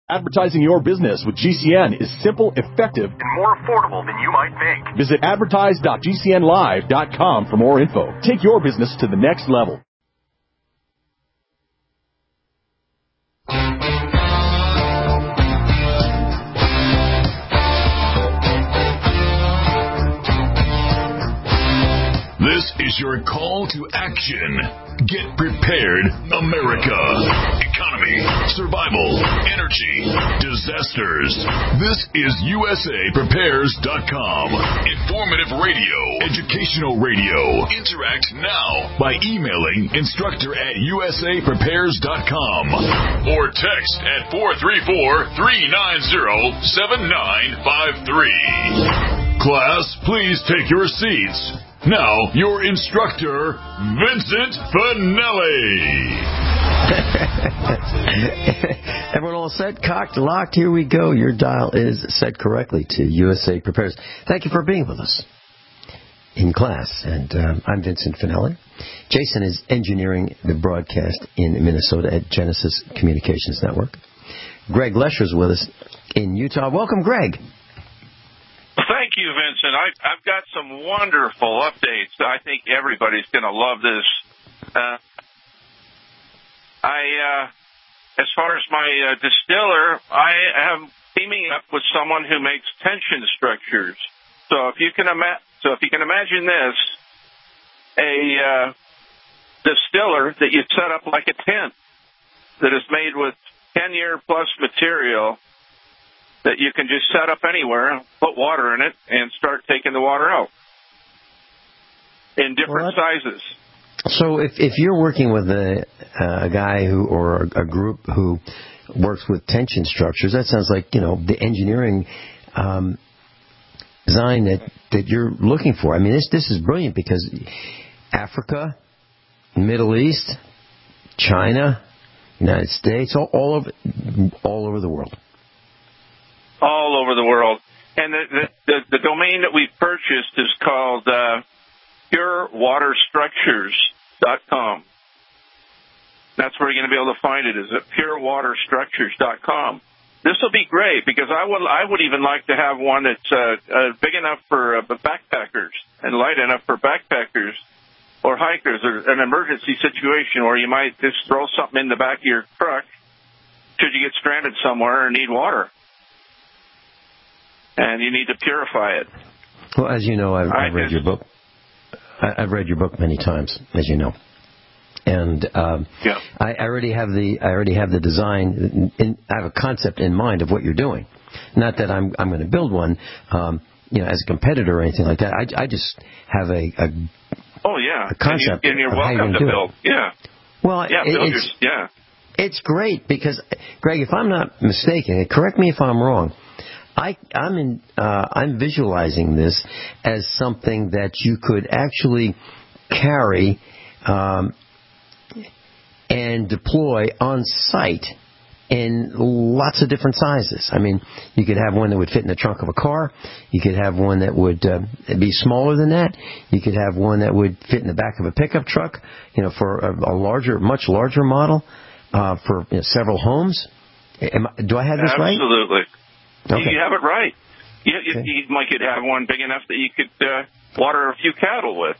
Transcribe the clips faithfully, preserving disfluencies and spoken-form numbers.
Advertising your business with G C N is simple, effective, and more affordable than you might think. Visit advertise dot g c n live dot com for more info. Take your business to the next level. This is your call to action. Get prepared, America. Economy, survival, energy, disasters. This is U S A Prepares dot com. Informative radio, educational radio. Interact now by emailing instructor at U S A Prepares dot com or text at four three four, three nine zero, seven nine five three. Class, please take your seats. Now, your instructor, Vincent Finelli. Everyone all set, cocked, locked? Here we go. Your dial is set correctly to U S A Prepares. Thank you for being with us in class. And um, I'm Vincent Finelli. Jason is engineering the broadcast in Minnesota at Genesis Communications Network. Greg Lesher's with us in Utah. Welcome, Greg. Thank you, Vincent. I, I've got some wonderful updates. I think everybody's going to love this. Uh, I, uh, as far as my uh, distiller, I am teaming up with someone who makes tension structures. So if you can ima- so if you can imagine this, a uh, distiller that you set up like a tent that is made with ten-year plus material that you can just set up anywhere, put water in it, and start taking the water out in different what? sizes. So if if you're working with a, a guy who or a group who works with tension structures, that sounds like, you know, the engineering um, design that, that you're looking for. I mean, this this is brilliant because Africa, Middle East, China, United States, all, all over all over the world. All over the world. And the, the, the, the domain that we've purchased is called uh, pure water structures dot com. That's where you're going to be able to find it, is at pure water structures dot com. This will be great because I would I would even like to have one that's uh, uh, big enough for uh, backpackers and light enough for backpackers or hikers, or an emergency situation where you might just throw something in the back of your truck should you get stranded somewhere and need water. And you need to purify it. Well, as you know, I've, I've read your book. I've read your book many times, as you know, and um, yeah. I already have the I already have the design. In, I have a concept in mind of what you're doing. Not that I'm I'm going to build one, um, you know, as a competitor or anything like that. I, I just have a, a oh yeah a concept. And, you, and you're of welcome how you're to build. It. Yeah. Well, yeah, it, it's it's, yeah. It's great because, Greg, if I'm not mistaken, correct me if I'm wrong. I, I'm in, uh, I'm visualizing this as something that you could actually carry um, and deploy on site in lots of different sizes. I mean, you could have one that would fit in the trunk of a car. You could have one that would uh, be smaller than that. You could have one that would fit in the back of a pickup truck, you know, for a, a larger, much larger model uh, for you know, several homes. Am, do I have this right? Absolutely. Okay. You have it right. You, you, okay. you might could have one big enough that you could uh, water a few cattle with.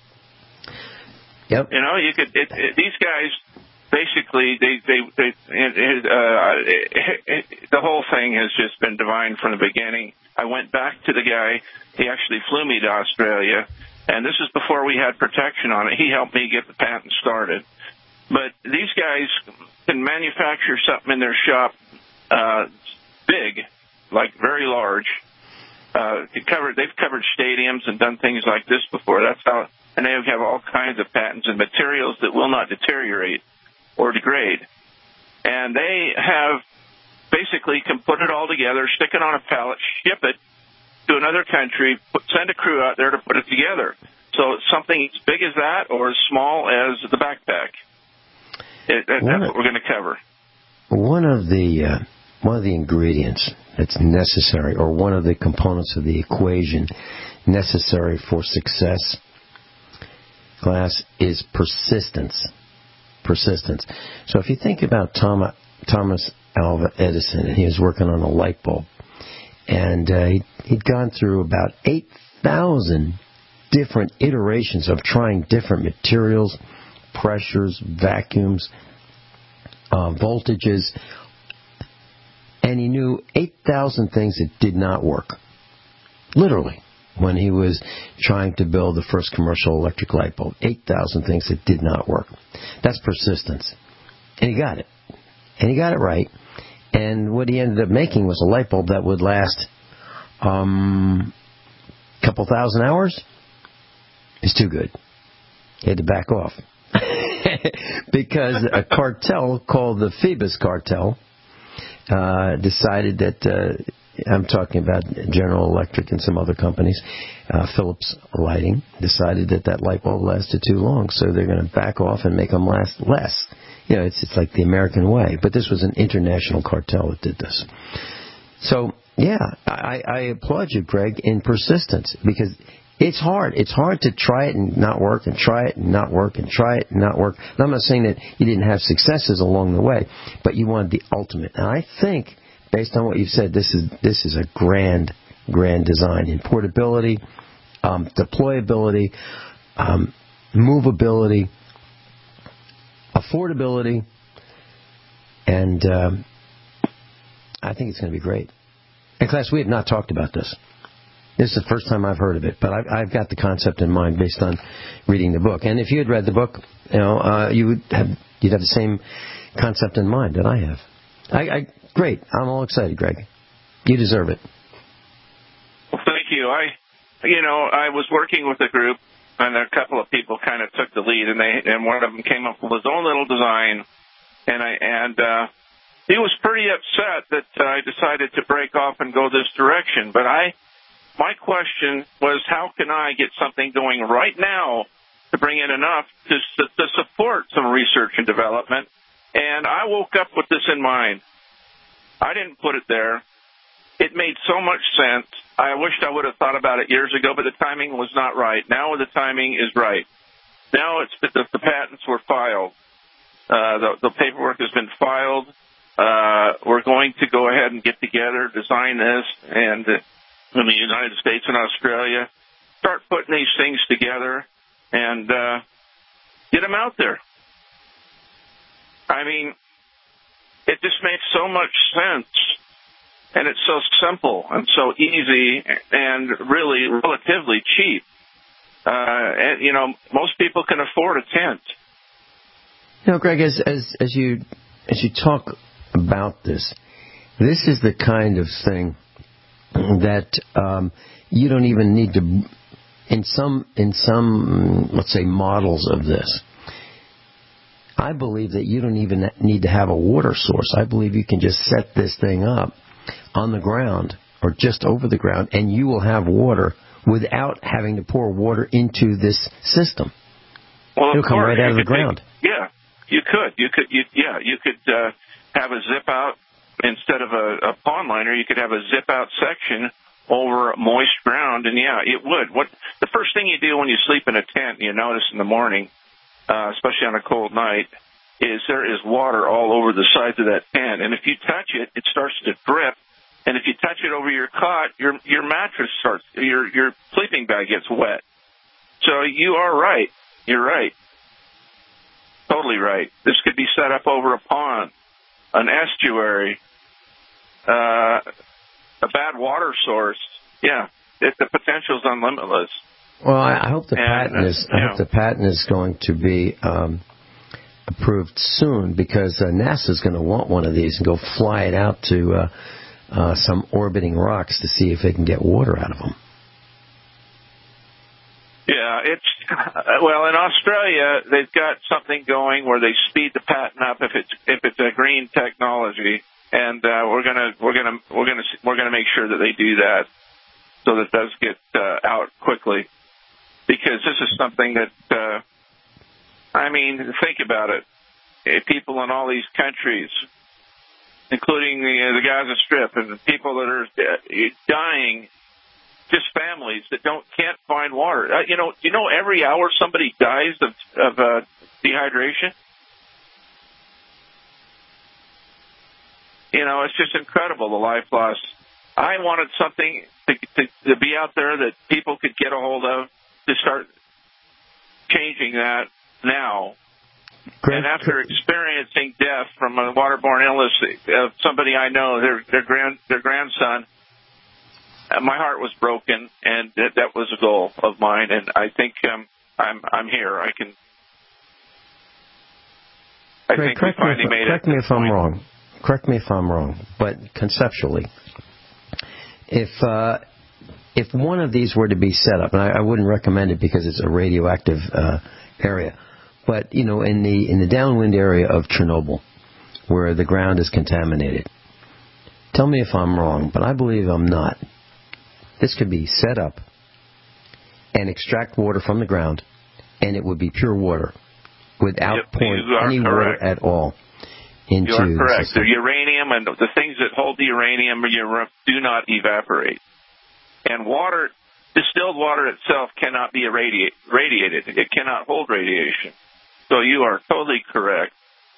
Yep. You know, you could. It, it, these guys basically, they, they, they it, it, uh, it, it, the whole thing has just been divine from the beginning. I went back to the guy. He actually flew me to Australia, and this is before we had protection on it. He helped me get the patent started. But these guys can manufacture something in their shop uh, big. Like very large. Uh, it covered, they've covered stadiums and done things like this before. That's how, and they have all kinds of patents and materials that will not deteriorate or degrade. And they have basically can put it all together, stick it on a pallet, ship it to another country, put, send a crew out there to put it together. So it's something as big as that or as small as the backpack. It, that's what we're going to cover. One of the uh, one of the ingredients that's necessary, or one of the components of the equation necessary for success, class, is persistence. Persistence. So if you think about Thomas, Thomas Alva Edison, and he was working on a light bulb. And uh, he'd, he'd gone through about eight thousand different iterations of trying different materials, pressures, vacuums, uh, voltages, and he knew eight thousand things that did not work. Literally, when he was trying to build the first commercial electric light bulb, eight thousand things that did not work. That's persistence. And he got it. And he got it right. And what he ended up making was a light bulb that would last um, a couple thousand hours. It's too good. He had to back off. Because a cartel called the Phoebus Cartel uh, decided that, uh, I'm talking about General Electric and some other companies, uh, Philips Lighting, decided that that light bulb lasted too long, so they're going to back off and make them last less. You know, it's it's like the American way. But this was an international cartel that did this. So, yeah, I, I applaud you, Greg, in persistence, because it's hard. It's hard to try it and not work, and try it and not work, and try it and not work. And I'm not saying that you didn't have successes along the way, but you wanted the ultimate. And I think, based on what you've said, this is this is a grand, grand design in portability, um, deployability, um, movability, affordability, and um, I think it's going to be great. In class, we have not talked about this. This is the first time I've heard of it, but I've, I've got the concept in mind based on reading the book. And if you had read the book, you know, uh, you would have you'd have the same concept in mind that I have. I, I great. I'm all excited, Greg. You deserve it. Well, thank you. I, you know, I was working with a group, and a couple of people kind of took the lead, and they and one of them came up with his own little design, and I and uh, he was pretty upset that uh, I decided to break off and go this direction. But I, my question was, how can I get something going right now to bring in enough to to support some research and development? And I woke up with this in mind. I didn't put it there. It made so much sense. I wished I would have thought about it years ago, but the timing was not right. Now the timing is right. Now it's the, the patents were filed. Uh, the, the paperwork has been filed. Uh, we're going to go ahead and get together, design this, and uh, in the United States and Australia, start putting these things together and uh, get them out there. I mean, it just makes so much sense. And it's so simple and so easy and really relatively cheap. Uh, and, you know, most people can afford a tent. You know, Greg, as, as, as you as you talk about this, this is the kind of thing that um, you don't even need to, in some, in some, let's say, models of this, I believe that you don't even need to have a water source. I believe you can just set this thing up on the ground or just over the ground, and you will have water without having to pour water into this system. Well, it'll come right out of the ground. Take, yeah, you could. You could. You, yeah, you could uh, have a zip out instead of a, a pond liner. You could have a zip out section over moist ground, and yeah, it would. What the first thing you do when you sleep in a tent, and you notice in the morning, uh, especially on a cold night, is there is water all over the sides of that tent, and if you touch it, it starts to drip. And if you touch it over your cot, your your mattress starts, your your sleeping bag gets wet. So you are right. You're right. Totally right. This could be set up over a pond, an estuary, uh, a bad water source. Yeah, it, the potential is unlimitless. Well, I, I hope the and, patent is. I know. hope the patent is going to be um, approved soon, because uh, NASA's going to want one of these and go fly it out to. Uh, Uh, some orbiting rocks to see if they can get water out of them. Yeah, it's well in Australia they've got something going where they speed the patent up if it's if it's a green technology, and uh, we're gonna we're gonna we're gonna we're gonna make sure that they do that so that it does get uh, out quickly, because this is something that uh, I mean, think about it. People in all these countries, including the, uh, the Gaza Strip, and the people that are dying, just families that don't can't find water. Uh, you know, you know, every hour somebody dies of, of uh, dehydration. you know, it's just incredible, the life loss. I wanted something to, to, to be out there that people could get a hold of to start changing that now. Great. And after experiencing death from a waterborne illness of somebody I know, their their grand their grandson, uh, my heart was broken, and that, that was a goal of mine. And I think um, I'm I'm here. I can. I Greg, think we finally if, made it. Correct me if I'm wrong. Correct me if I'm wrong. But conceptually, if uh, if one of these were to be set up, and I, I wouldn't recommend it because it's a radioactive uh, area. But, you know, in the in the downwind area of Chernobyl, where the ground is contaminated, tell me if I'm wrong, but I believe I'm not. This could be set up and extract water from the ground, and it would be pure water without yep, pouring any correct. water at all into you are correct. the system. The uranium and the things that hold the uranium do not evaporate. And water, distilled water itself cannot be irradiate, radiated. It cannot hold radiation. So you are totally correct.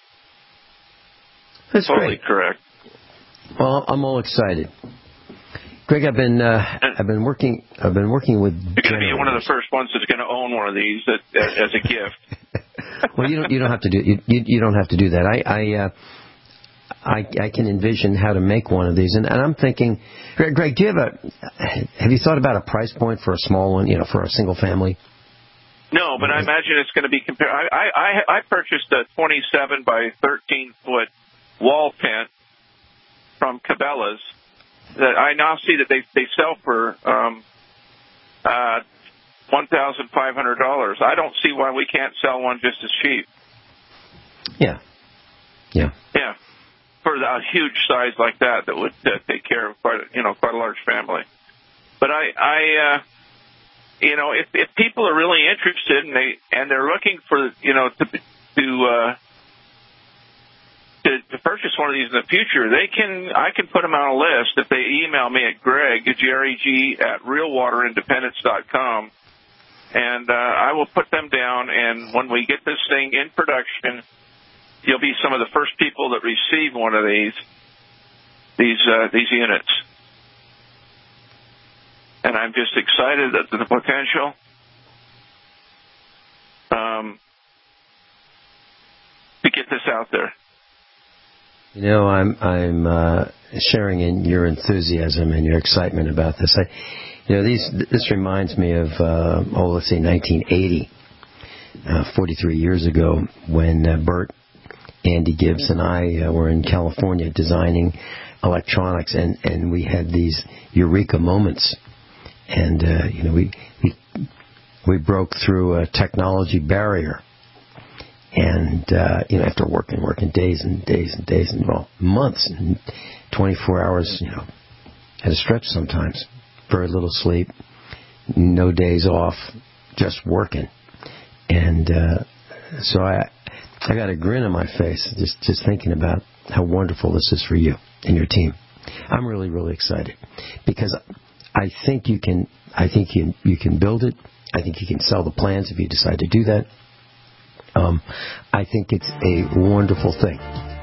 That's totally great. correct. Well, I'm all excited, Greg. I've been uh, I've been working I've been working with. You're going to be one of the first ones that's going to own one of these as, as a gift. Well, you don't you don't have to do you you, you don't have to do that. I I, uh, I I can envision how to make one of these, and, and I'm thinking, Greg, Greg, do you have a have you thought about a price point for a small one? You know, for a single family. No, but I imagine it's going to be compared. I, I I purchased a twenty-seven by thirteen foot wall tent from Cabela's that I now see that they they sell for um, uh, one thousand five hundred dollars. I don't see why we can't sell one just as cheap. Yeah, yeah, yeah, for a huge size like that that would uh, take care of quite a, you know quite a large family. But I I. Uh, You know, if if people are really interested and they and they're looking for you know to to uh, to, to purchase one of these in the future, they can I can put them on a list if they email me at Greg G R E G at real water independence dot com, and uh, I will put them down. And when we get this thing in production, you'll be some of the first people that receive one of these these uh, these units. And I'm just excited at the potential. Um, to get this out there. You know, I'm I'm uh, sharing in your enthusiasm and your excitement about this. I, you know, these this reminds me of uh, oh, let's say nineteen eighty, uh, forty-three years ago, when uh, Bert, Andy Gibbs, and I uh, were in California designing electronics, and, and we had these eureka moments. And, uh, you know, we, we we broke through a technology barrier. And, uh, you know, after working, working days and days and days and, well, months and twenty-four hours, you know, at a stretch sometimes. Very little sleep, no days off, just working. And uh, so I I got a grin on my face just, just thinking about how wonderful this is for you and your team. I'm really, really excited because I think you can. I think you you can build it. I think you can sell the plans if you decide to do that. Um, I think it's a wonderful thing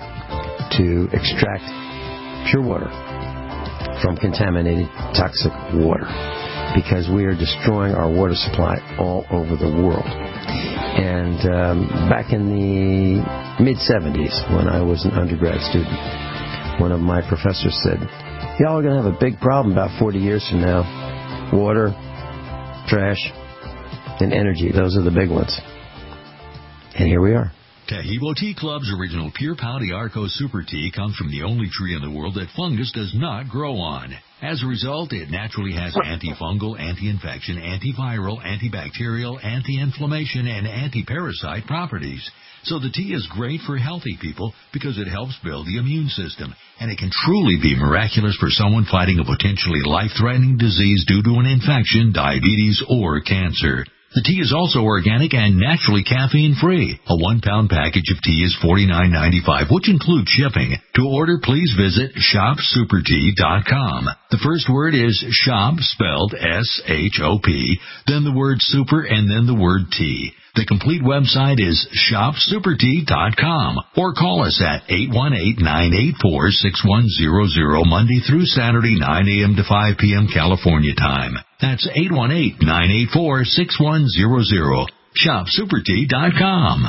to extract pure water from contaminated, toxic water, because we are destroying our water supply all over the world. And um, back in the mid seventies, when I was an undergrad student, one of my professors said, y'all are going to have a big problem about forty years from now. Water, trash, and energy. Those are the big ones. And here we are. Taheebo Tea Club's original Pure Pau d'Arco Super Tea comes from the only tree in the world that fungus does not grow on. As a result, it naturally has antifungal, anti-infection, antiviral, antibacterial, anti-inflammation, and anti-parasite properties. So the tea is great for healthy people because it helps build the immune system. And it can truly be miraculous for someone fighting a potentially life-threatening disease due to an infection, diabetes, or cancer. The tea is also organic and naturally caffeine-free. A one-pound package of tea is forty-nine ninety-five, which includes shipping. To order, please visit shop super tea dot com. The first word is shop, spelled S H O P, then the word super, and then the word tea. The complete website is shop super tea dot com or call us at eight one eight, nine eight four, six one zero zero Monday through Saturday, nine a.m. to five p.m. California time. That's eight one eight, nine eight four, six one zero zero. shop super tea dot com.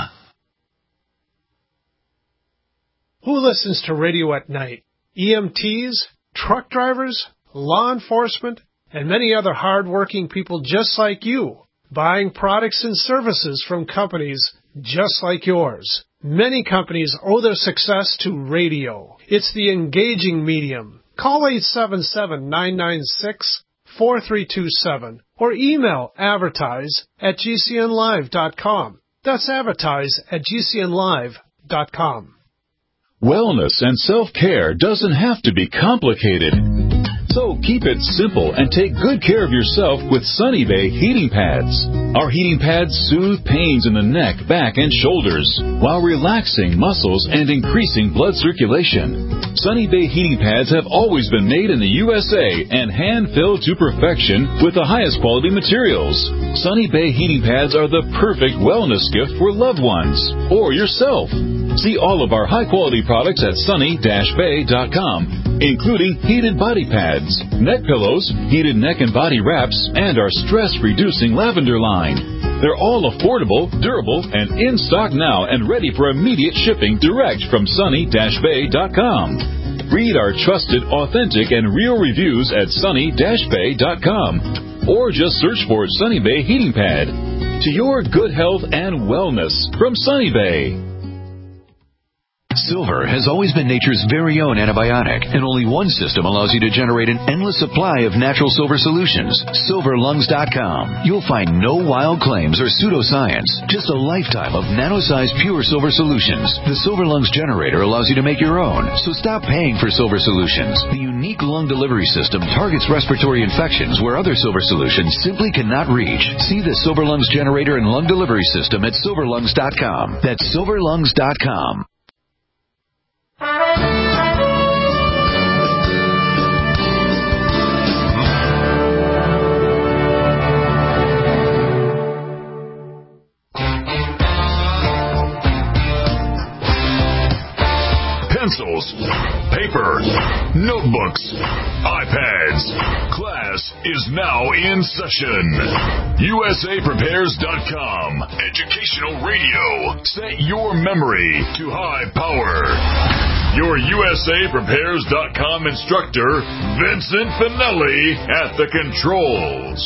Who listens to radio at night? E M Ts, truck drivers, law enforcement, and many other hard-working people just like you, buying products and services from companies just like yours. Many companies owe their success to radio. It's the engaging medium. Call eight seven seven, nine nine six, four three two seven or email advertise at g c n live dot com. That's advertise at g c n live dot com. Wellness and self-care doesn't have to be complicated. So keep it simple and take good care of yourself with Sunny Bay heating pads. Our heating pads soothe pains in the neck, back, and shoulders while relaxing muscles and increasing blood circulation. Sunny Bay heating pads have always been made in the U S A and hand-filled to perfection with the highest quality materials. Sunny Bay heating pads are the perfect wellness gift for loved ones or yourself. See all of our high-quality products at sunny dash bay dot com, including heated body pads, neck pillows, heated neck and body wraps, and our stress-reducing lavender line. They're all affordable, durable, and in stock now and ready for immediate shipping direct from sunny dash bay dot com. Read our trusted, authentic, and real reviews at sunny dash bay dot com or just search for Sunny Bay Heating Pad. To your good health and wellness from Sunny Bay. Silver has always been nature's very own antibiotic, and only one system allows you to generate an endless supply of natural silver solutions. silver lungs dot com. You'll find no wild claims or pseudoscience, just a lifetime of nano-sized pure silver solutions. The Silver Lungs generator allows you to make your own, so stop paying for silver solutions. The unique lung delivery system targets respiratory infections where other silver solutions simply cannot reach. See the Silver Lungs generator and lung delivery system at silver lungs dot com. That's silver lungs dot com. Pencils, paper, notebooks, iPads. Class is now in session. U S A Prepares dot com. Educational radio. Set your memory to high power. Your U S A Prepares dot com instructor, Vincent Finelli, at the controls.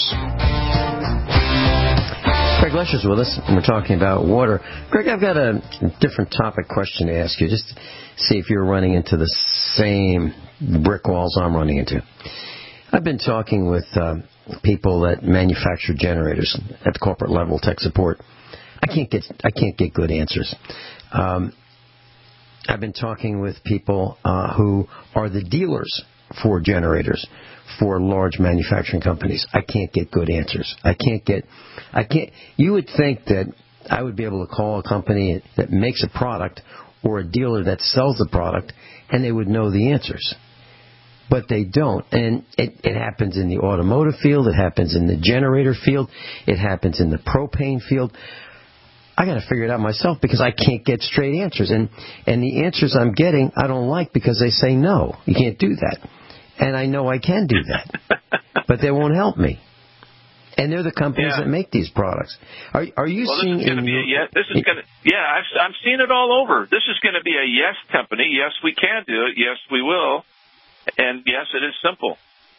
Greg Lesher's with us, and we're talking about water. Greg, I've got a different topic question to ask you, just to see if you're running into the same brick walls I'm running into. I've been talking with uh, people that manufacture generators at the corporate level, tech support. I can't get I can't get good answers. Um, I've been talking with people uh, who are the dealers for generators for large manufacturing companies. I can't get good answers. I can't get, I can't, you would think that I would be able to call a company that makes a product or a dealer that sells the product and they would know the answers. But they don't. And it, it happens in the automotive field. It happens in the generator field. It happens in the propane field. I got to figure it out myself because I can't get straight answers. And, and the answers I'm getting, I don't like because they say, no, you can't do that. And I know I can do that, but they won't help me. And they're the companies yeah. that make these products. Are are you well, seeing? This is going to be a yes. This is going to yeah. I've, I'm seeing it all over. This is going to be a yes company. Yes, we can do it. Yes, we will. And yes, it is simple.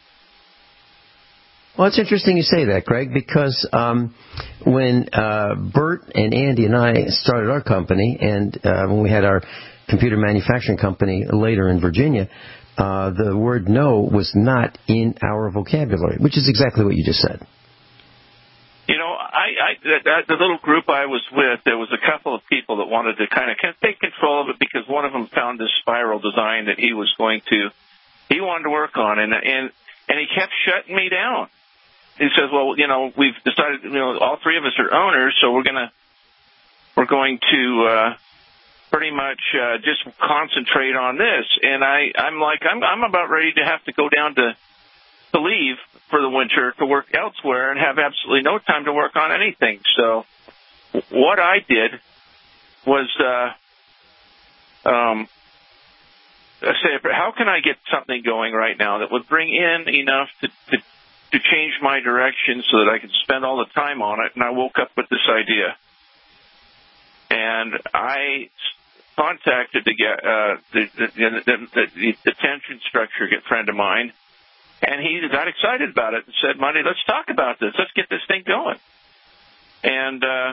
Well, it's interesting you say that, Greg, because um, when uh, Bert and Andy and I started our company, and uh, when we had our computer manufacturing company later in Virginia. Uh, the word no was not in our vocabulary, which is exactly what you just said. You know, I, I that, the little group I was with, there was a couple of people that wanted to kind of take control of it because one of them found this spiral design that he was going to, he wanted to work on, and and and he kept shutting me down. He says, well, you know, we've decided, you know, all three of us are owners, so we're gonna, we're going to. Uh, pretty much uh, just concentrate on this. And I, I'm like, I'm, I'm about ready to have to go down to, to leave for the winter to work elsewhere and have absolutely no time to work on anything. So what I did was uh, um, say, how can I get something going right now that would bring in enough to, to to change my direction so that I could spend all the time on it? And I woke up with this idea. And I contacted the, uh, the, the, the, the, the detention structure friend of mine, and he got excited about it and said, Monty, let's talk about this. Let's get this thing going. And, uh,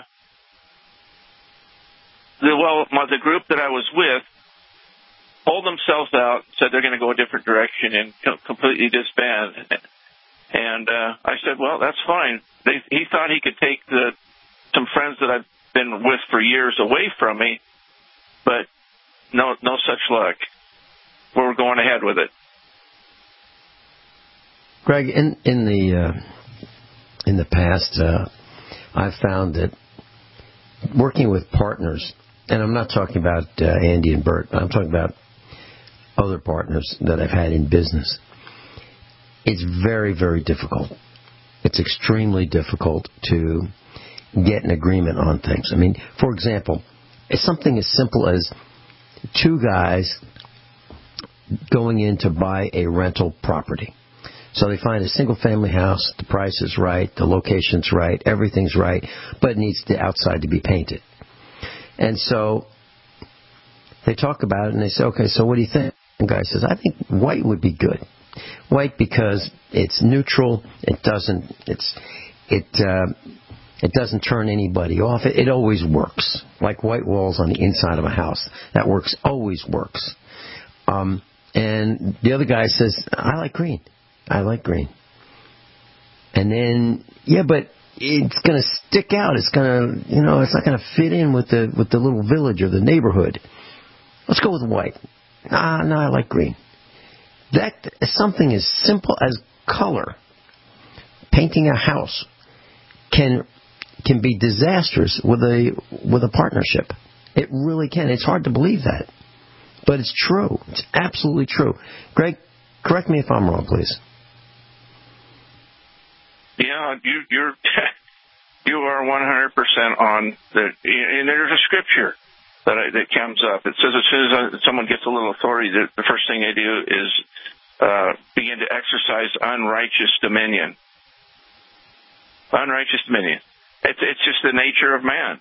the, well, my, the group that I was with pulled themselves out, said they're going to go a different direction and completely disband. And uh, I said, well, that's fine. They, he thought he could take the some friends that I've been with for years away from me, but no, no such luck. We're going ahead with it. Greg, in in the uh, in the past, uh, I've found that working with partners, and I'm not talking about uh, Andy and Bert, I'm talking about other partners that I've had in business. It's very, very difficult. It's extremely difficult to get an agreement on things. I mean, for example, it's something as simple as two guys going in to buy a rental property. So they find a single-family house, the price is right, the location's right, everything's right, but it needs the outside to be painted. And so they talk about it, and they say, okay, so what do you think? And the guy says, I think white would be good. White because it's neutral, it doesn't, it's, it, uh, it doesn't turn anybody off. It, it always works. Like white walls on the inside of a house. That works, always works. Um, and the other guy says, I like green. I like green. And then, yeah, but it's going to stick out. It's going to, you know, it's not going to fit in with the with the little village or the neighborhood. Let's go with white. Ah, no, I like green. That something as simple as color, painting a house, can can be disastrous with a with a partnership. It really can. It's hard to believe that, but it's true. It's absolutely true. Greg, correct me if I'm wrong, please. Yeah, you, you're you are one hundred percent on the. And there's a scripture that I, that comes up. It says as soon as someone gets a little authority, the, the first thing they do is uh, begin to exercise unrighteous dominion. Unrighteous dominion. It's it's just the nature of man.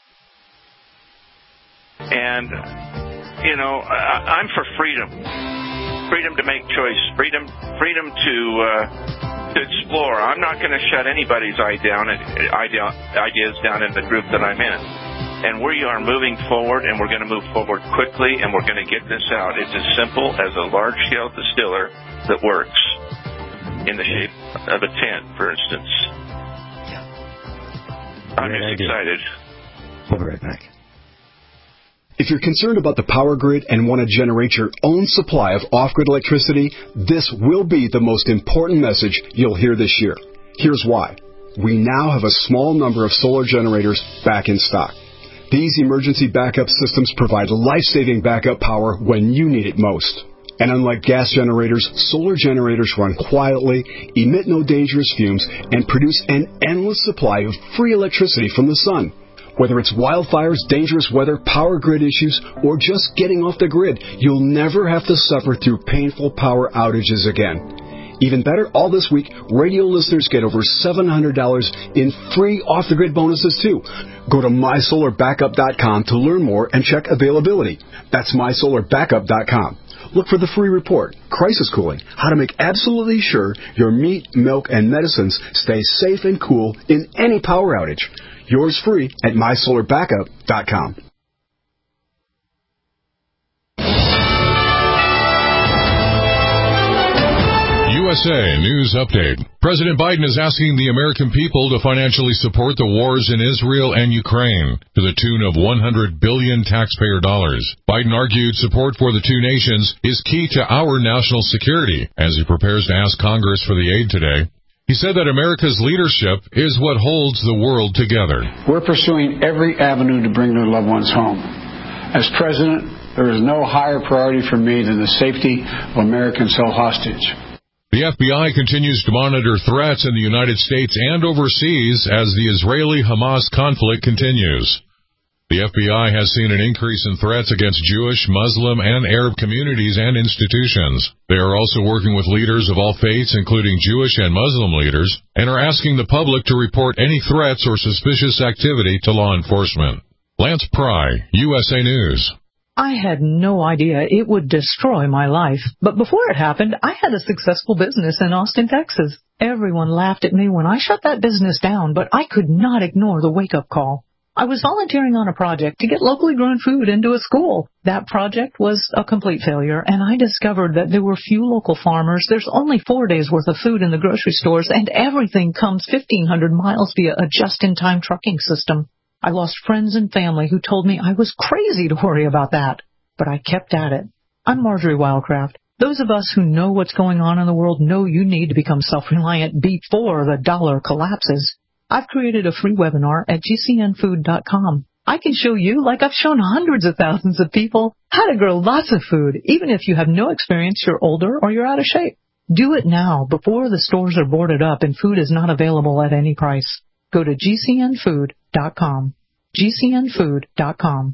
And you know, I, I'm for freedom, freedom to make choice, freedom, freedom to. Uh, To explore. I'm not going to shut anybody's idea down, idea, ideas down in the group that I'm in. And we are moving forward, and we're going to move forward quickly, and we're going to get this out. It's as simple as a large-scale distiller that works in the shape of a tent, for instance. I'm just excited. We'll be right back. If you're concerned about the power grid and want to generate your own supply of off-grid electricity, this will be the most important message you'll hear this year. Here's why. We now have a small number of solar generators back in stock. These emergency backup systems provide life-saving backup power when you need it most. And unlike gas generators, solar generators run quietly, emit no dangerous fumes, and produce an endless supply of free electricity from the sun. Whether it's wildfires, dangerous weather, power grid issues, or just getting off the grid, you'll never have to suffer through painful power outages again. Even better, all this week, radio listeners get over seven hundred dollars in free off-the-grid bonuses, too. Go to my solar backup dot com to learn more and check availability. That's my solar backup dot com. Look for the free report, Crisis Cooling, how to make absolutely sure your meat, milk, and medicines stay safe and cool in any power outage. Yours free at my solar backup dot com. U S A News Update. President Biden is asking the American people to financially support the wars in Israel and Ukraine to the tune of one hundred billion dollars taxpayer dollars. Biden argued support for the two nations is key to our national security as he prepares to ask Congress for the aid today. He said that America's leadership is what holds the world together. We're pursuing every avenue to bring their loved ones home. As president, there is no higher priority for me than the safety of Americans held hostage. The F B I continues to monitor threats in the United States and overseas as the Israeli-Hamas conflict continues. The F B I has seen an increase in threats against Jewish, Muslim, and Arab communities and institutions. They are also working with leaders of all faiths, including Jewish and Muslim leaders, and are asking the public to report any threats or suspicious activity to law enforcement. Lance Pry, U S A News. I had no idea it would destroy my life, but before it happened, I had a successful business in Austin, Texas. Everyone laughed at me when I shut that business down, but I could not ignore the wake-up call. I was volunteering on a project to get locally grown food into a school. That project was a complete failure, and I discovered that there were few local farmers. There's only four days' worth of food in the grocery stores, and everything comes fifteen hundred miles via a just-in-time trucking system. I lost friends and family who told me I was crazy to worry about that, but I kept at it. I'm Marjorie Wildcraft. Those of us who know what's going on in the world know you need to become self-reliant before the dollar collapses. I've created a free webinar at G C N food dot com. I can show you, like I've shown hundreds of thousands of people, how to grow lots of food, even if you have no experience, you're older, or you're out of shape. Do it now, before the stores are boarded up and food is not available at any price. Go to G C N food dot com. G C N food dot com.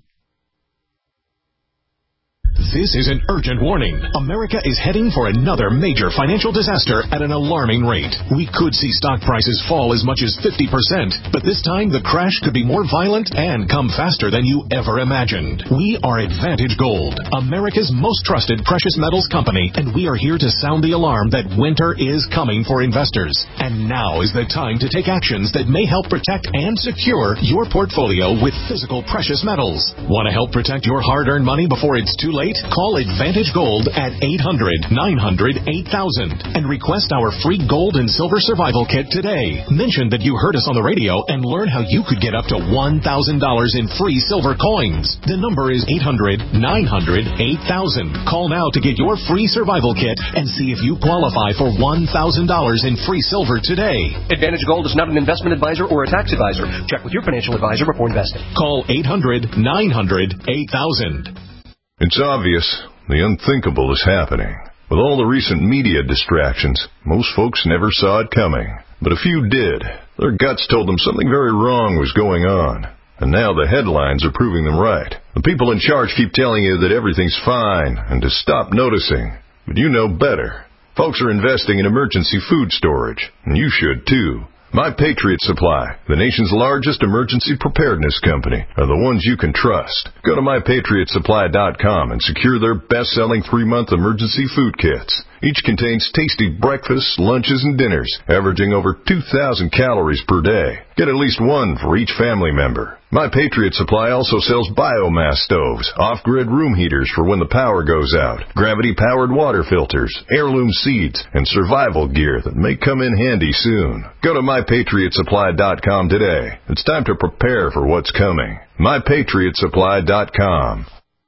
This is an urgent warning. America is heading for another major financial disaster at an alarming rate. We could see stock prices fall as much as fifty percent, but this time the crash could be more violent and come faster than you ever imagined. We are Advantage Gold, America's most trusted precious metals company, and we are here to sound the alarm that winter is coming for investors. And now is the time to take actions that may help protect and secure your portfolio with physical precious metals. Want to help protect your hard-earned money before it's too late? Call Advantage Gold at eight hundred, nine hundred, eight thousand and request our free gold and silver survival kit today. Mention that you heard us on the radio and learn how you could get up to one thousand dollars in free silver coins. The number is eight hundred, nine hundred, eight thousand. Call now to get your free survival kit and see if you qualify for one thousand dollars in free silver today. Advantage Gold is not an investment advisor or a tax advisor. Check with your financial advisor before investing. Call eight hundred, nine hundred, eight thousand. It's obvious the unthinkable is happening. With all the recent media distractions, most folks never saw it coming. But a few did. Their guts told them something very wrong was going on. And now the headlines are proving them right. The people in charge keep telling you that everything's fine and to stop noticing. But you know better. Folks are investing in emergency food storage, and you should too. My Patriot Supply, the nation's largest emergency preparedness company, are the ones you can trust. Go to my patriot supply dot com and secure their best-selling three-month emergency food kits. Each contains tasty breakfasts, lunches, and dinners, averaging over two thousand calories per day. Get at least one for each family member. My Patriot Supply also sells biomass stoves, off-grid room heaters for when the power goes out, gravity-powered water filters, heirloom seeds, and survival gear that may come in handy soon. Go to my patriot supply dot com today. It's time to prepare for what's coming. my patriot supply dot com.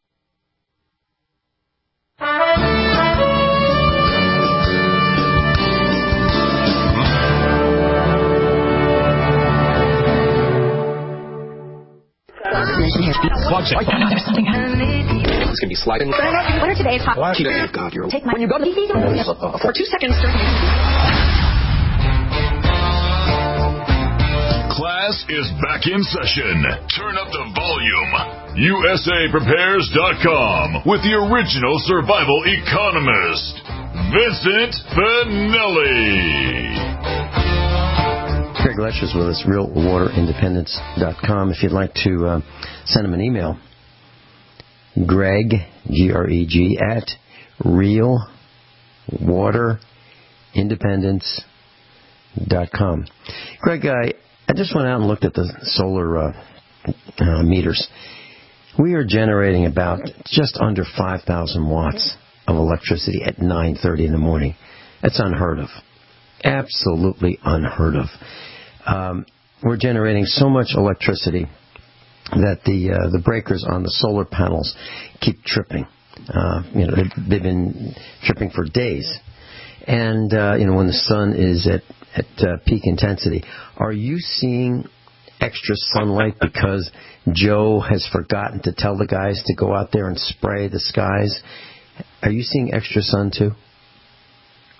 Watch it. There's something happening. It's going to be sliding. What are today's hot? Watch it. God, you're... Take my... When you go to the... For two seconds, sir. Class is back in session. Turn up the volume. U S A prepares dot com with the original survival economist, Vincent Finelli. Greg Lesher's with us, real water independence dot com. If you'd like to uh, send him an email, Greg, G R E G, at real water independence dot com. Greg, I, I just went out and looked at the solar uh, uh, meters. We are generating about just under five thousand watts of electricity at nine thirty in the morning. That's unheard of. Absolutely unheard of. Um, we're generating so much electricity that the uh, the breakers on the solar panels keep tripping. Uh, you know, they've, they've been tripping for days. And uh, you know, when the sun is at at uh, peak intensity, are you seeing extra sunlight because Joe has forgotten to tell the guys to go out there and spray the skies? Are you seeing extra sun too?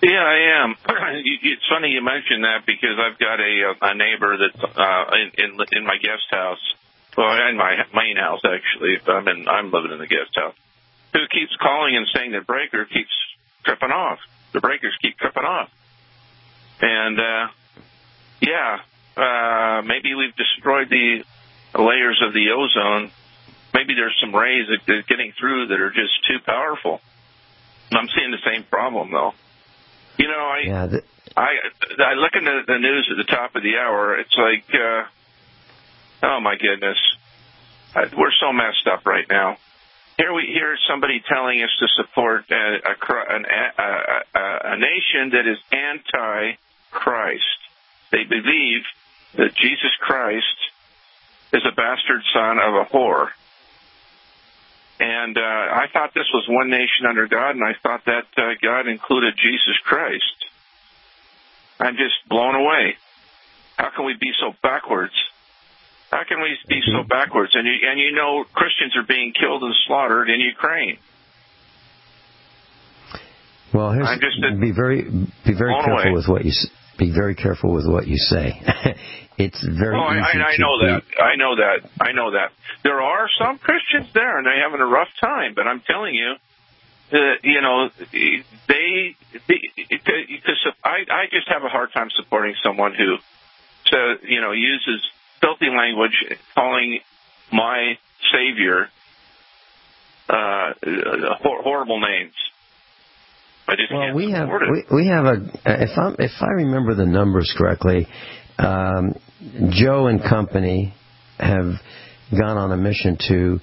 Yeah, I am. It's funny you mentioned that because I've got a a neighbor that's uh, in, in in my guest house, well, in my main house actually. I'm in I'm living in the guest house. Who keeps calling and saying the breaker keeps tripping off? The breakers keep tripping off, and uh, yeah, uh, maybe we've destroyed the layers of the ozone. Maybe there's some rays that are getting through that are just too powerful. I'm seeing the same problem, though. You know, I yeah, the- I I look into the news at the top of the hour. It's like, uh, oh my goodness, I, we're so messed up right now. Here we hear somebody telling us to support a, a, an, a, a, a nation that is anti-Christ. They believe that Jesus Christ is a bastard son of a whore. And uh, I thought this was one nation under God, and I thought that uh, God included Jesus Christ. I'm just blown away. How can we be so backwards? How can we be so backwards? And you, and you know Christians are being killed and slaughtered in Ukraine. Well, here's, I'm just a, be very be very careful away. with what you be very careful with what you say. It's very oh, easy I, I, I to know be, that. I know that. I know that. There are some Christians there, and they're having a rough time. But I'm telling you, that you know, they because I I just have a hard time supporting someone who, so you know, uses filthy language, calling my Savior uh, hor- horrible names. I just well, can't we have support it. we, we have a if I if I remember the numbers correctly, um, Joe and company have gone on a mission to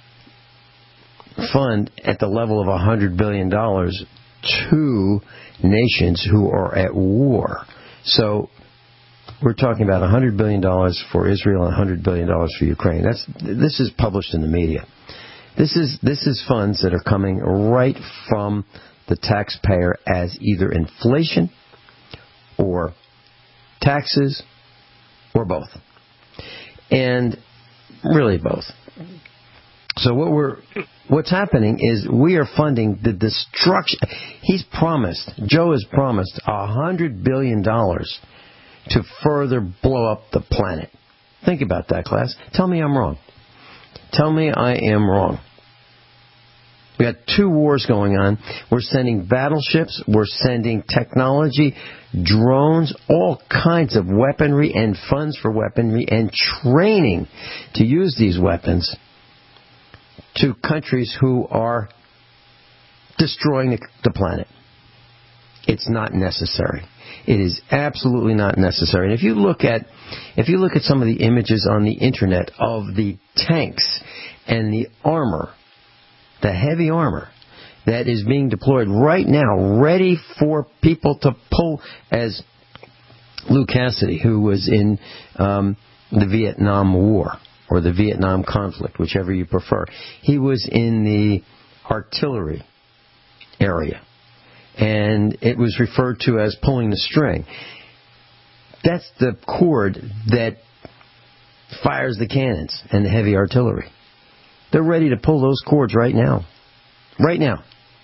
fund at the level of a hundred billion dollars to nations who are at war. So we're talking about a hundred billion dollars for Israel and a hundred billion dollars for Ukraine. That's this is published in the media. This is this is funds that are coming right from the taxpayer as either inflation or taxes or both. And really both. So what we're what's happening is we are funding the destruction. He's promised, Joe has promised a hundred billion dollars to further blow up the planet. Think about that, class. Tell me I'm wrong. Tell me I am wrong. We got two wars going on. We're sending battleships. We're sending technology, drones, all kinds of weaponry and funds for weaponry and training to use these weapons to countries who are destroying the, the planet. It's not necessary. It is absolutely not necessary. And if you look at if you look at some of the images on the internet of the tanks and the armor, the heavy armor that is being deployed right now, ready for people to pull, as Lou Cassidy, who was in um, the Vietnam War, or the Vietnam conflict, whichever you prefer. He was in the artillery area, and it was referred to as pulling the string. That's the cord that fires the cannons and the heavy artillery. They're ready to pull those cords right now. Right now.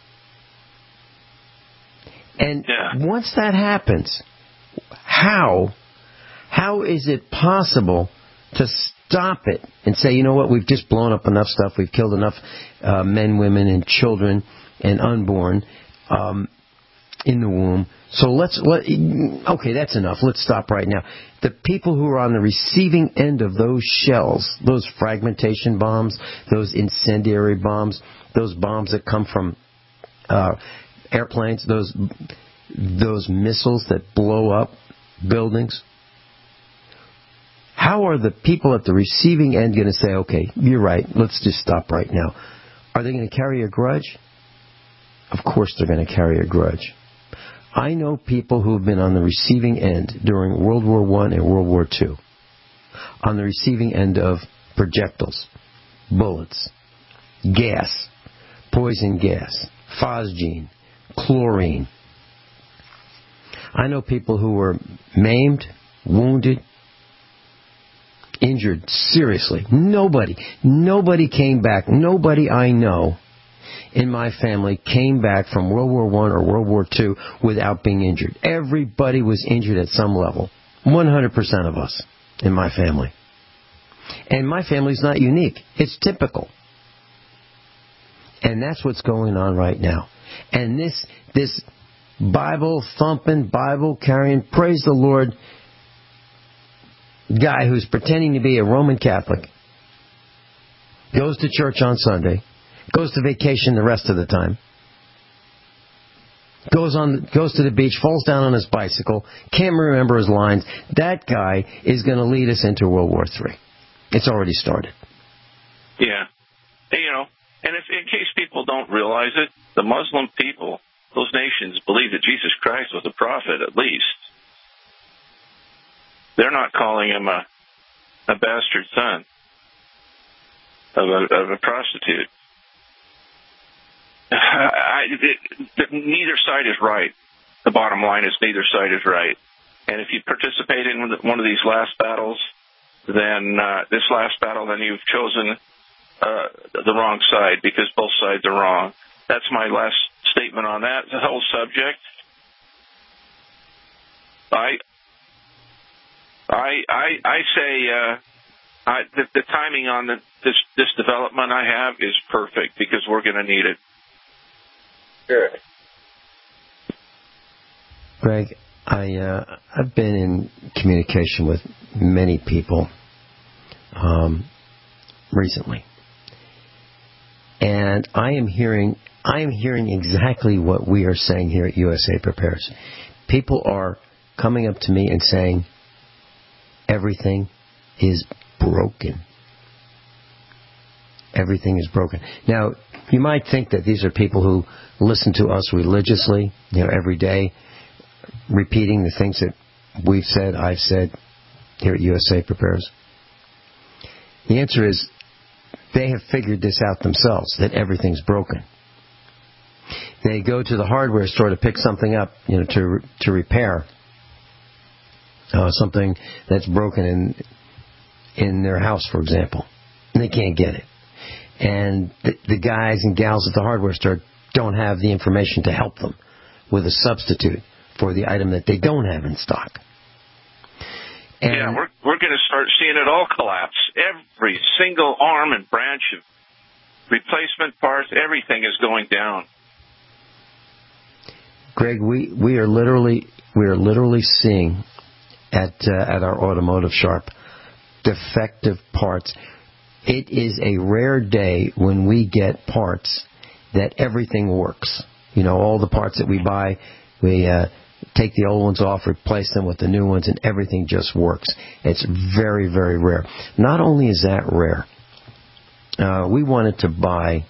And yeah. Once that happens, how, how is it possible to stop it and say, you know what, we've just blown up enough stuff, we've killed enough uh, men, women, and children and unborn um, in the womb, so let's, let, okay, that's enough, let's stop right now. The people who are on the receiving end of those shells, those fragmentation bombs, those incendiary bombs, those bombs that come from uh, airplanes, those those missiles that blow up buildings, how are the people at the receiving end going to say, okay, you're right, let's just stop right now? Are they going to carry a grudge? Of course they're going to carry a grudge. I know people who have been on the receiving end during World War One and World War Two, on the receiving end of projectiles, bullets, gas, poison gas, phosgene, chlorine. I know people who were maimed, wounded, injured seriously. Nobody, nobody came back. Nobody I know in my family came back from World War One or World War Two without being injured. Everybody was injured at some level. one hundred percent of us in my family. And my family's not unique. It's typical. And that's what's going on right now. And this this Bible-thumping, Bible-carrying, praise the Lord, guy who's pretending to be a Roman Catholic, goes to church on Sunday, goes to vacation the rest of the time, goes on, goes to the beach, falls down on his bicycle, can't remember his lines. That guy is going to lead us into World War Three. It's already started. Yeah. You know, and if, in case people don't realize it, the Muslim people, those nations, believe that Jesus Christ was a prophet, at least. They're not calling him a, a bastard son of a, of a prostitute. I, it, neither side is right. The bottom line is neither side is right. And if you participate in one of these last battles, then uh, this last battle, then you've chosen uh, the wrong side because both sides are wrong. That's my last statement on that. The whole subject. I I I, I say uh, I, the, the timing on the, this this development I have is perfect because we're going to need it. Sure. Greg, I uh, I've been in communication with many people um, recently, and I am hearing I am hearing exactly what we are saying here at U S A Prepares. People are coming up to me and saying everything is broken. Everything is broken. Now, you might think that these are people who listen to us religiously, you know, every day, repeating the things that we've said, I've said here at U S A Prepares. The answer is they have figured this out themselves, that everything's broken. They go to the hardware store to pick something up, you know, to to repair uh, something that's broken in in their house, for example, and they can't get it. And the, the guys and gals at the hardware store don't have the information to help them with a substitute for the item that they don't have in stock. And yeah, we're we're going to start seeing it all collapse. Every single arm and branch of replacement parts, everything is going down. Greg, we, we are literally we are literally seeing at uh, at our automotive shop defective parts. It is a rare day when we get parts that everything works. You know, all the parts that we buy, we uh, take the old ones off, replace them with the new ones, and everything just works. It's very, very rare. Not only is that rare, uh, we wanted to buy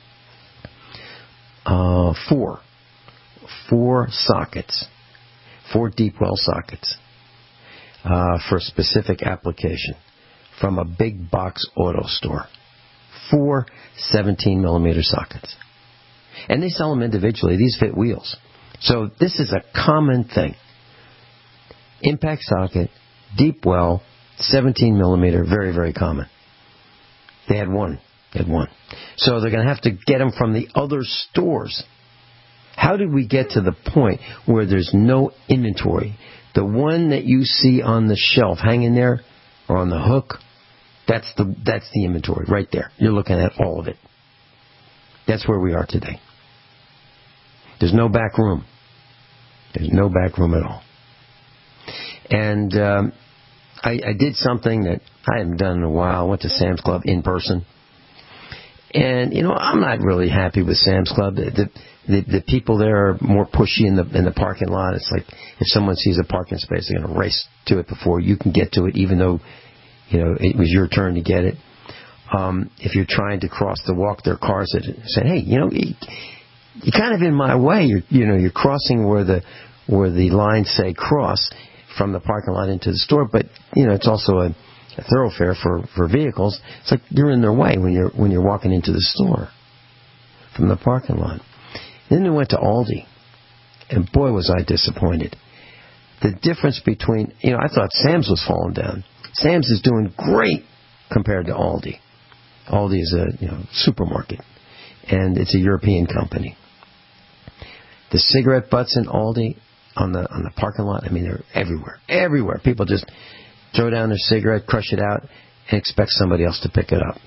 uh, four, four sockets, four deep well sockets uh, for a specific application from a big box auto store. Four seventeen millimeter sockets. And they sell them individually. These fit wheels. So this is a common thing. Impact socket, deep well, seventeen millimeter, very, very common. They had one. They had one. So they're going to have to get them from the other stores. How did we get to the point where there's no inventory? The one that you see on the shelf hanging there or on the hook, that's the that's the inventory right there. You're looking at all of it. That's where we are today. There's no back room. There's no back room at all. And um, I, I did something that I haven't done in a while. I went to Sam's Club in person. And, you know, I'm not really happy with Sam's Club. The, the, the, the people there are more pushy in the in the parking lot. It's like if someone sees a parking space, they're going to race to it before you can get to it, even though, you know, it was your turn to get it. Um, if you're trying to cross the walk, there are cars that say, hey, you know, you're kind of in my way. You're, you know, you're crossing where the where the lines say cross from the parking lot into the store, but you know, it's also a, a thoroughfare for, for vehicles. It's like you're in their way when you're when you're walking into the store from the parking lot. Then we went to Aldi, and boy, was I disappointed. The difference between, you know, I thought Sam's was falling down. Sam's is doing great compared to Aldi. Aldi is a, you know, supermarket. and it's a European company. The cigarette butts in Aldi on the on the parking lot, I mean, they're everywhere. Everywhere. People just throw down their cigarette, crush it out, and expect somebody else to pick it up.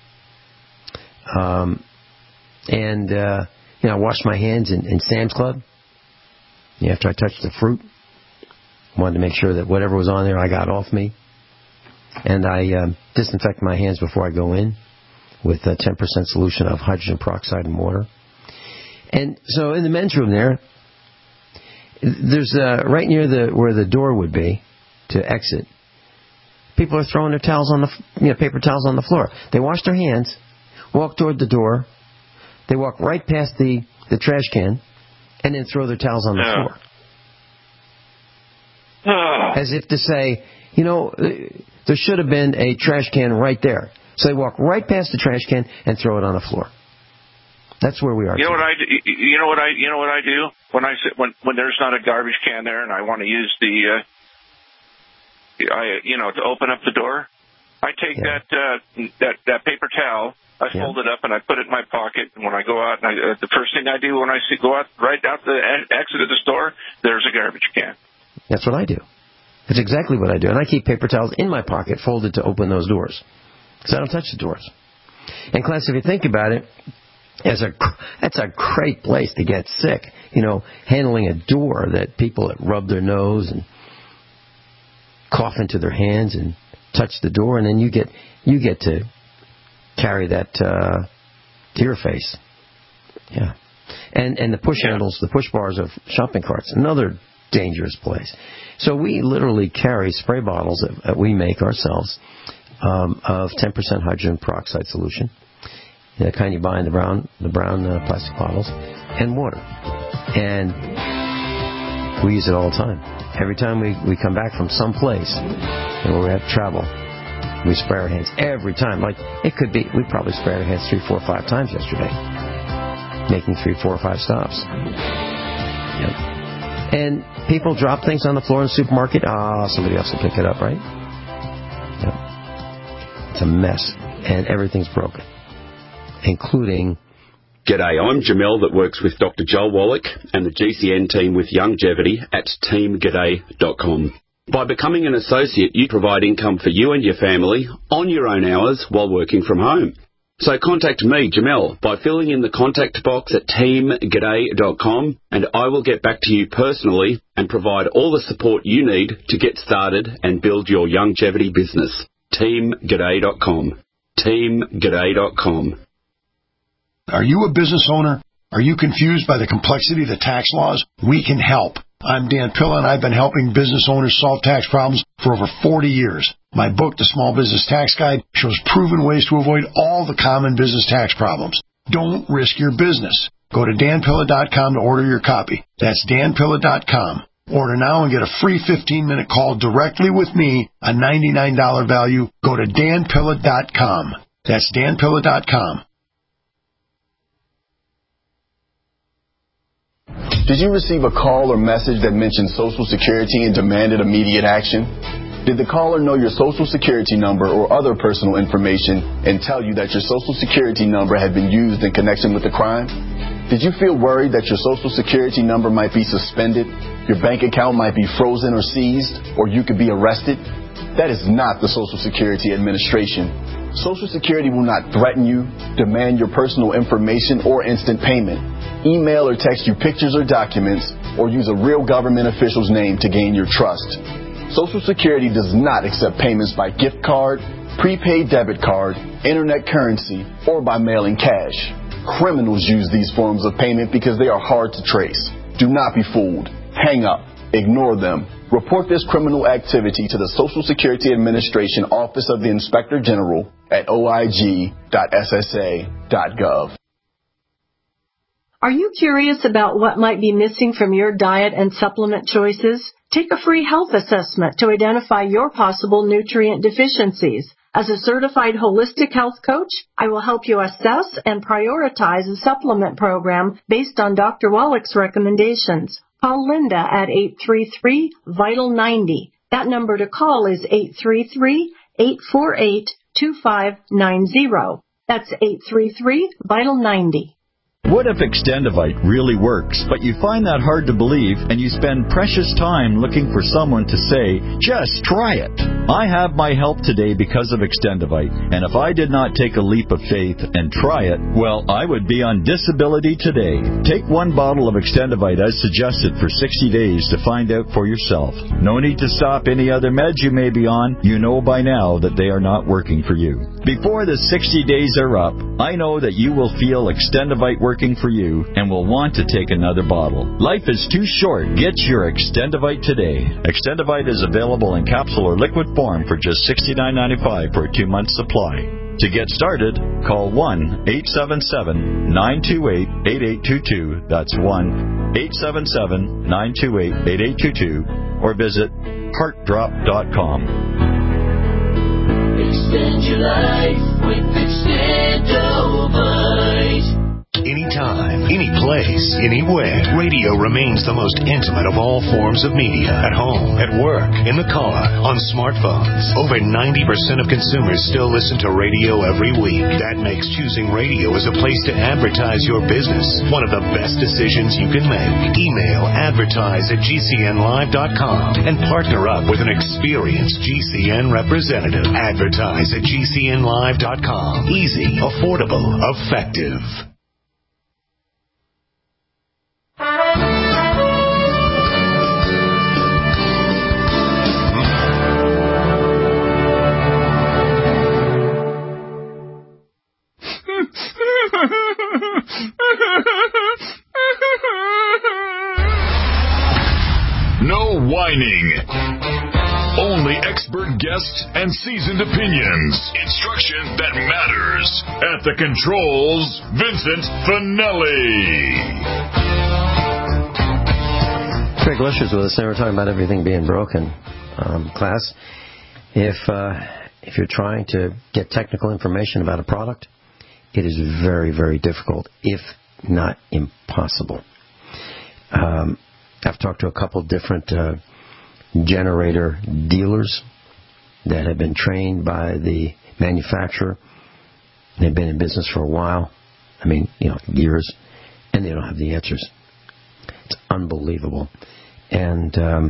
Um, and, uh, you know, I washed my hands in, in Sam's Club. Yeah, after I touched the fruit, wanted to make sure that whatever was on there I got off me. And I um, disinfect my hands before I go in with a ten percent solution of hydrogen peroxide and water. And so in the men's room there, there's uh, right near the where the door would be to exit, people are throwing their towels on the, you know, paper towels on the floor. They wash their hands, walk toward the door, they walk right past the, the trash can, and then throw their towels on the yeah. floor. As if to say, you know, there should have been a trash can right there. So they walk right past the trash can and throw it on the floor. That's where we are. You know today. what I do? You know what I? You know what I do when I sit, when when there's not a garbage can there and I want to use the, uh, I you know to open up the door. I take yeah. that uh, that that paper towel. I yeah. fold it up and I put it in my pocket. And when I go out, and I, uh, the first thing I do when I see, go out right out the exit of the store, there's a garbage can. That's what I do. That's exactly what I do. And I keep paper towels in my pocket, folded to open those doors, because I don't touch the doors. And class, if you think about it, as a that's a great place to get sick. You know, handling a door that people that rub their nose and cough into their hands and touch the door, and then you get you get to carry that uh, to your face. Yeah, and and the push yeah. handles, the push bars of shopping carts, another dangerous place. So we literally carry spray bottles that, that we make ourselves um, of ten percent hydrogen peroxide solution, the kind you buy in the brown the brown uh, plastic bottles, and water. And we use it all the time. Every time we, we come back from some place and where we have to travel, we spray our hands every time. Like, it could be, we probably sprayed our hands three, four, five times yesterday, making three, four, or five stops. Yep. And people drop things on the floor in the supermarket. Ah, oh, somebody else will pick it up, right? Yep. It's a mess, and everything's broken, including... G'day, I'm Jamel that works with Doctor Joel Wallach and the G C N team with Longevity at team g'day dot com. By becoming an associate, you provide income for you and your family on your own hours while working from home. So contact me, Jamel, by filling in the contact box at team g'day dot com, and I will get back to you personally and provide all the support you need to get started and build your longevity business. team g'day dot com. team g'day dot com. Are you a business owner? Are you confused by the complexity of the tax laws? We can help. I'm Dan Pilla, and I've been helping business owners solve tax problems for over forty years. My book, The Small Business Tax Guide, shows proven ways to avoid all the common business tax problems. Don't risk your business. Go to dan pilla dot com to order your copy. That's dan pilla dot com. Order now and get a free fifteen-minute call directly with me, a ninety-nine dollars value. Go to dan pilla dot com. That's dan pilla dot com. Did you receive a call or message that mentioned Social Security and demanded immediate action? Did the caller know your Social Security number or other personal information and tell you that your Social Security number had been used in connection with the crime? Did you feel worried that your Social Security number might be suspended, your bank account might be frozen or seized, or you could be arrested? That is not the Social Security Administration. Social Security will not threaten you, demand your personal information, or instant payment, email or text you pictures or documents, or use a real government official's name to gain your trust. Social Security does not accept payments by gift card, prepaid debit card, internet currency, or by mailing cash. Criminals use these forms of payment because they are hard to trace. Do not be fooled. Hang up. Ignore them. Report this criminal activity to the Social Security Administration Office of the Inspector General at o i g dot s s a dot gov. Are you curious about what might be missing from your diet and supplement choices? Take a free health assessment to identify your possible nutrient deficiencies. As a certified holistic health coach, I will help you assess and prioritize a supplement program based on Doctor Wallach's recommendations. Call Linda at eight three three, vital ninety. That number to call is eight three three, eight four eight, two five nine zero. That's eight three three, VITAL ninety. What if Extendivite really works, but you find that hard to believe and you spend precious time looking for someone to say, just try it? I have my help today because of Extendivite, and if I did not take a leap of faith and try it, well, I would be on disability today. Take one bottle of Extendivite as suggested for sixty days to find out for yourself. No need to stop any other meds you may be on. You know by now that they are not working for you. Before the sixty days are up, I know that you will feel Extendivite working for you and will want to take another bottle. Life is too short. Get your Extendivite today. Extendivite is available in capsule or liquid form for just sixty-nine ninety-five for a two-month supply. To get started, call one eight seven seven, nine two eight, eight eight two two. That's one eight seven seven, nine two eight, eight eight two two or visit heart drop dot com. Extend your life with Extendovite. Anytime, any place, anywhere, radio remains the most intimate of all forms of media. At home, at work, in the car, on smartphones. Over ninety percent of consumers still listen to radio every week. That makes choosing radio as a place to advertise your business one of the best decisions you can make. Email advertise at G C N live dot com and partner up with an experienced G C N representative. Advertise at G C N live dot com. Easy, affordable, effective. No whining. Only expert guests and seasoned opinions. Instruction that matters. At the controls, Vincent Finelli. Greg Lusher's with us, and we're talking about everything being broken. Um, class, if uh, if you're trying to get technical information about a product, it is very, very difficult, if not impossible. Um, I've talked to a couple different uh, generator dealers that have been trained by the manufacturer. They've been in business for a while. I mean, you know, years, and they don't have the answers. It's unbelievable. And um,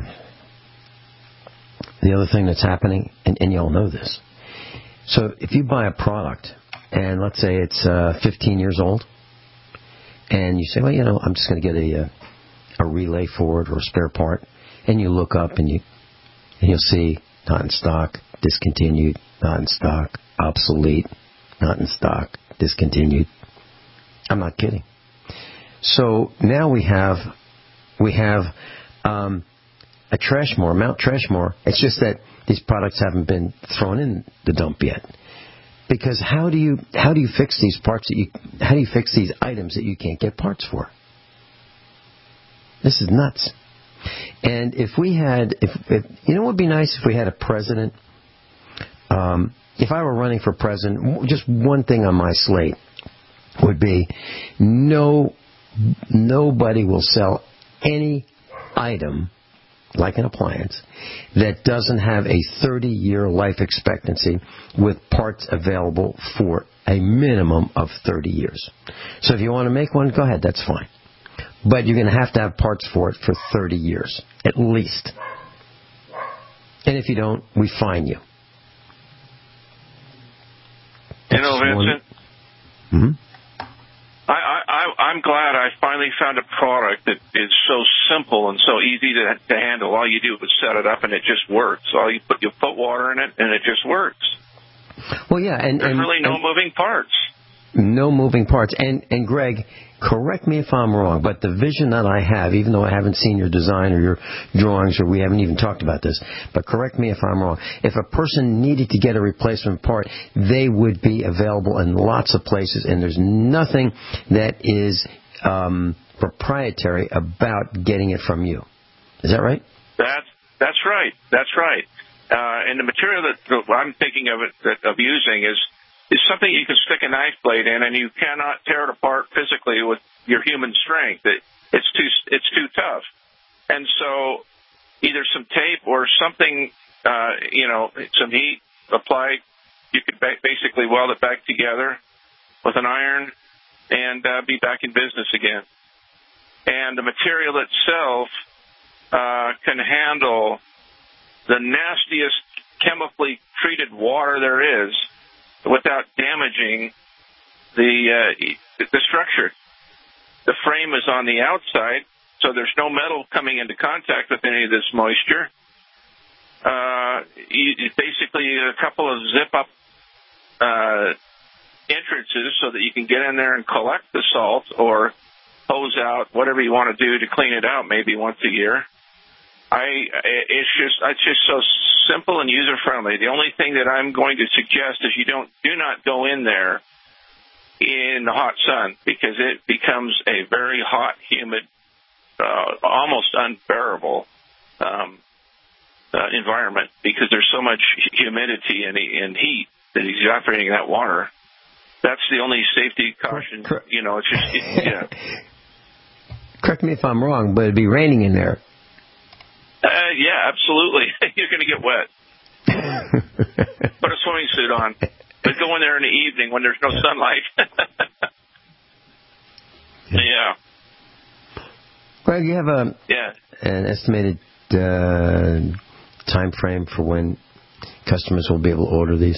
the other thing that's happening, and, and you all know this, so if you buy a product, and let's say it's uh, fifteen years old, and you say, well, you know, I'm just going to get a, a relay for it or a spare part, and you look up and you and you'll see not in stock, discontinued, not in stock, obsolete, not in stock, discontinued. I'm not kidding. So now we have we have um, a Trashmore, Mount Trashmore. It's just that these products haven't been thrown in the dump yet. Because how do you how do you fix these parts that you how do you fix these items that you can't get parts for? This is nuts. And if we had, if, if you know, what would be nice if we had a president. Um, if I were running for president, just one thing on my slate would be no nobody will sell any item like an appliance that doesn't have a thirty-year life expectancy with parts available for a minimum of thirty years. So if you want to make one, go ahead, that's fine. But you're going to have to have parts for it for thirty years, at least. And if you don't, we fine you. You know, Vincent, mm-hmm. I, I, I'm glad I finally found a product that is so simple and so easy to, to handle. All you do is set it up and it just works. All you put, you put water in it and it just works. Well, yeah, and there's and, really no and, moving parts. No moving parts. And and Greg, correct me if I'm wrong, but the vision that I have, even though I haven't seen your design or your drawings, or we haven't even talked about this, but correct me if I'm wrong. If a person needed to get a replacement part, they would be available in lots of places, and there's nothing that is um, proprietary about getting it from you. Is that right? That's that's right. That's right. Uh, and the material that I'm thinking of it of using is. is something you can stick a knife blade in, and you cannot tear it apart physically with your human strength. It, it's too it's too tough. And so either some tape or something, uh, you know, some heat applied, you could ba- basically weld it back together. with an iron and uh, be back in business again. And the material itself uh, can handle the nastiest chemically treated water there is without damaging the uh, the structure. The frame is on the outside, so there's no metal coming into contact with any of this moisture. Uh, you, basically, a couple of zip-up uh, entrances so that you can get in there and collect the salt or hose out whatever you want to do to clean it out maybe once a year. I it's just it's just so simple and user friendly. The only thing that I'm going to suggest is you don't do not go in there in the hot sun, because it becomes a very hot, humid, uh, almost unbearable um, uh, environment, because there's so much humidity and, and heat that is evaporating that water. That's the only safety caution. You know, it's just it, yeah. Correct me if I'm wrong, but it'd be raining in there. Uh, yeah, absolutely. You're going to get wet. Put a swimming suit on. But go in there in the evening when there's no sunlight. Yeah. Greg, you have a yeah. an estimated uh, time frame for when customers will be able to order these?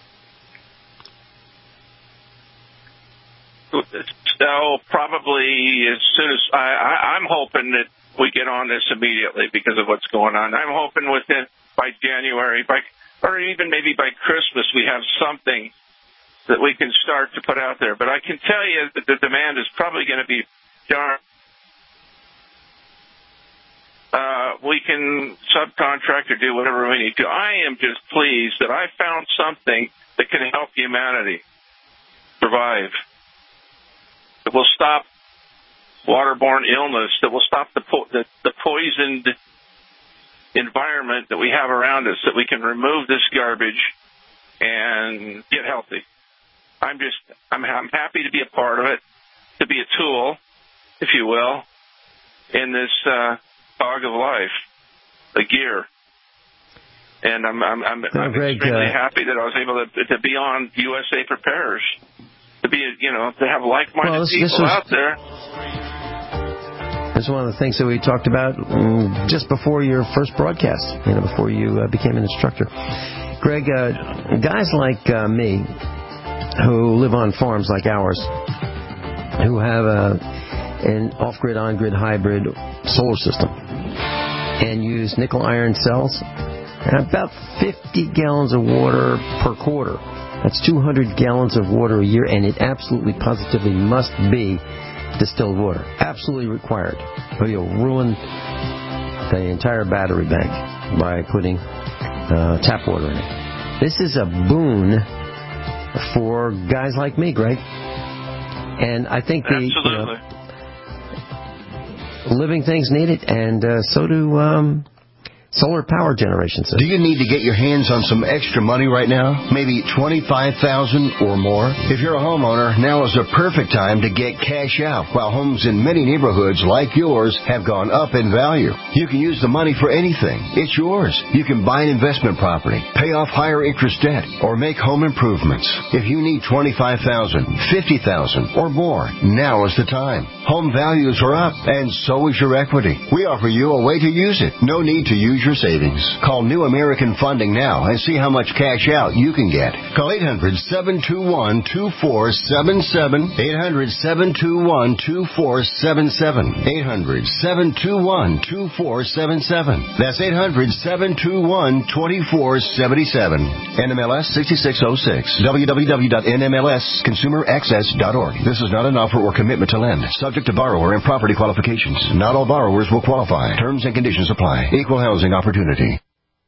So probably as soon as I, I, I'm hoping that we get on this immediately because of what's going on. I'm hoping within by January, by or even maybe by Christmas, we have something that we can start to put out there. But I can tell you that the demand is probably going to be darn. Uh, we can subcontract or do whatever we need to. I am just pleased that I found something that can help humanity survive, that will stop waterborne illness, that will stop the, po- the, the poisoned environment that we have around us, that we can remove this garbage and get healthy. I'm just, I'm, I'm happy to be a part of it, to be a tool, if you will, in this uh, cog of life, the gear. And I'm, I'm, I'm, no, I'm Greg, extremely uh, happy that I was able to, to be on U S A Preparers, to be, you know, to have like-minded well, this, people this was, out there. This is one of the things that we talked about um, just before your first broadcast, you know, before you uh, became an instructor. Greg, uh, guys like uh, me who live on farms like ours, who have a, an off-grid, on-grid hybrid solar system and use nickel-iron cells, and about fifty gallons of water per quarter. That's two hundred gallons of water a year, and it absolutely, positively must be distilled water. Absolutely required. Or you'll ruin the entire battery bank by putting uh, tap water in it. This is a boon for guys like me, Greg. And I think the you know, living things need it, and uh, so do um, solar power generation systems. Do you need to get your hands on some extra money right now? Maybe twenty-five thousand dollars or more? If you're a homeowner, now is the perfect time to get cash out, while homes in many neighborhoods like yours have gone up in value. You can use the money for anything. It's yours. You can buy an investment property, pay off higher interest debt, or make home improvements. If you need twenty-five thousand dollars, fifty thousand dollars or more, now is the time. Home values are up, and so is your equity. We offer you a way to use it. No need to use your savings. Call New American Funding now and see how much cash out you can get. Call eight hundred, seven two one, two four seven seven, eight hundred, seven two one, two four seven seven, eight hundred, seven two one, two four seven seven. That's eight hundred, seven two one, two four seven seven. N M L S sixty-six oh six. w w w dot n m l s consumer access dot org. This is not an offer or commitment to lend. Subject to borrower and property qualifications. Not all borrowers will qualify. Terms and conditions apply. Equal housing opportunity.